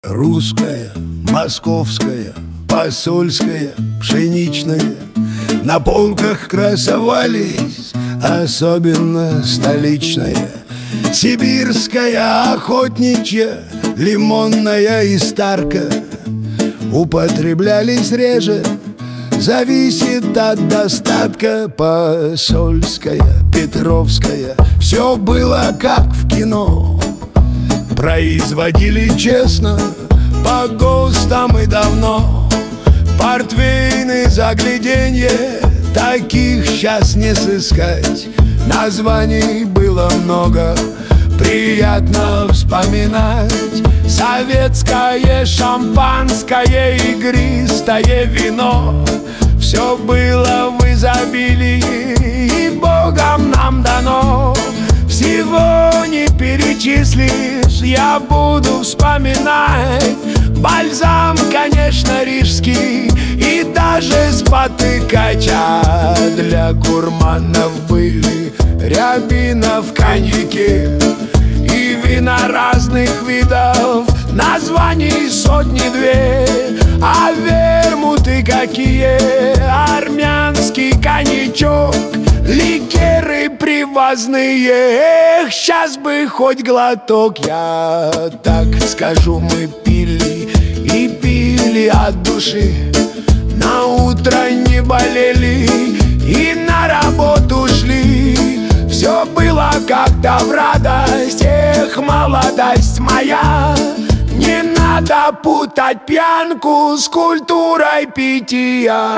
Русская, московская, посольская, пшеничная на полках красовались, особенно столичная. Сибирская, охотничья, лимонная и старка употреблялись реже, зависит от достатка. Посольская, петровская, все было как в кино. Производили честно, по ГОСТам и давно. Портвейны загляденье, таких сейчас не сыскать. Названий было много, приятно вспоминать. Советское шампанское, игристое вино, все было в изобилии и Богом нам дано. Всего не перечислишь, я буду вспоминать. Бальзам, конечно, рижский и даже спотыкач. А для гурманов были рябина в коньяке и вина разных видов, названий сотни-две. А вермуты какие, армянский коньячок, ликеры привозные, эх, сейчас бы хоть глоток. Я так скажу, мы пили и пили от души, на утро не болели и на работу шли. Все было как-то в радость, эх, молодость моя. Не надо путать пьянку с культурой питья.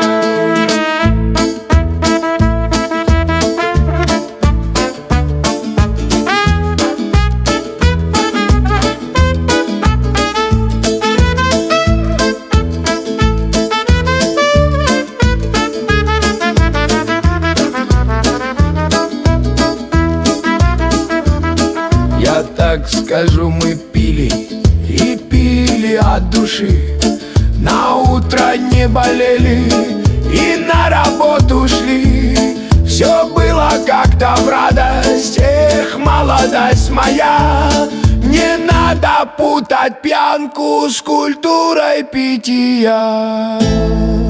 Я так скажу, мы пили и пили от души, на утро не болели и на работу шли. Все было как-то в радость, эх, молодость моя. Не надо путать пьянку с культурой питья.